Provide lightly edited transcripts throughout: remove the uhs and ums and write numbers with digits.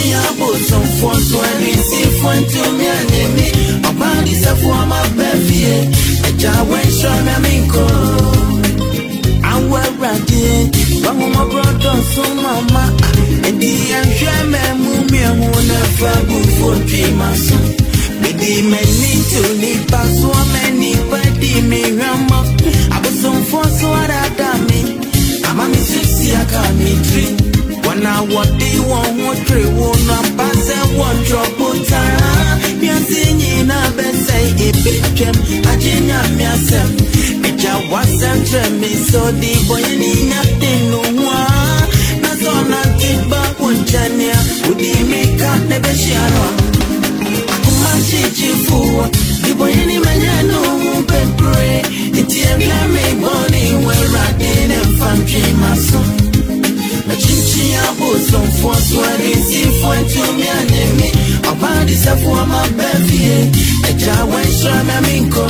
chinchi aboso fonso elisi fonto mi anemi. Obadi se for my baby. Eja when show me minko. Awe radi, wangu my brother so mama. Edi anjeme mumi ahuna fagu for dreamers. Bidi meni to ni paso meni badi mi rama. Aboso fonso adami. Ama mi sisi akami tree. Wana wadi won tree wona pass one trouble time. Miazinyi na bese ibichem ajinya miasem. Eja wasem tremi so di boyeni nothing no one. Na zona tiba punchania udi mika nebeshiano. Akumashi chifuwa di boyeni menyano pepre. Iti emlame boni where I didn't find maso. Na chinchi aboso fonso elisi fonto mi anemi. Obadi se for my baby. Eja when show me minko.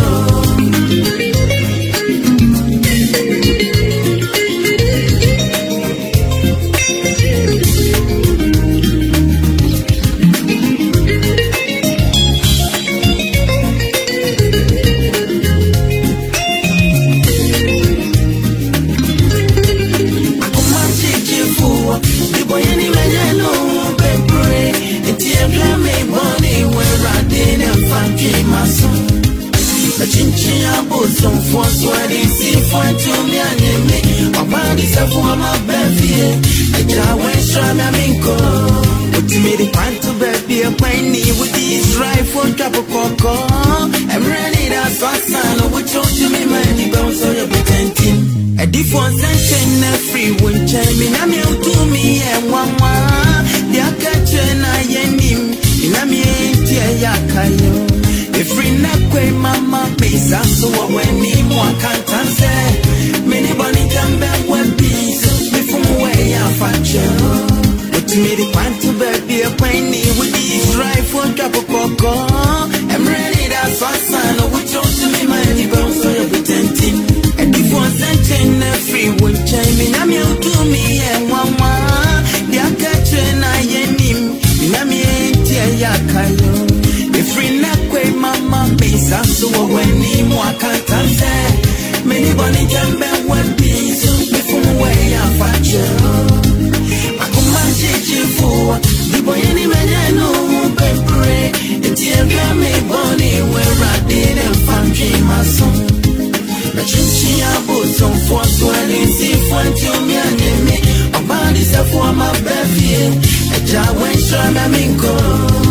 Some force what is if one to me and Obadi se for my baby. Eja when show me minko. But me the pan to baby a piney with this rifle drop a coco. I'm ready to son which to me money bounce so you pretending. A different session a free one chiming. I'm you to me and one. The akachena yenim. In a me yakayo. Free nakwe mama pesa so when me more can't say many bunny jambe webi me from way I fashion but me the want to baby a piney with this rifle drop a coco. I'm ready to son which to me money bounce so you pretending. And if one sentence a free one chiming I'm you to me and mama the akachena yenim in a me yakayo. Free nakwe mama pesa so when ni mo akanta say many bunny jambe webi so me from way I fashion. Akumaji chifu the boy any menyano pepre eti me bunny where I didn't find maso. Na chinchi aboso fonso elisi fonto mi anemi. Obadi se for my baby. Eja when show me minko.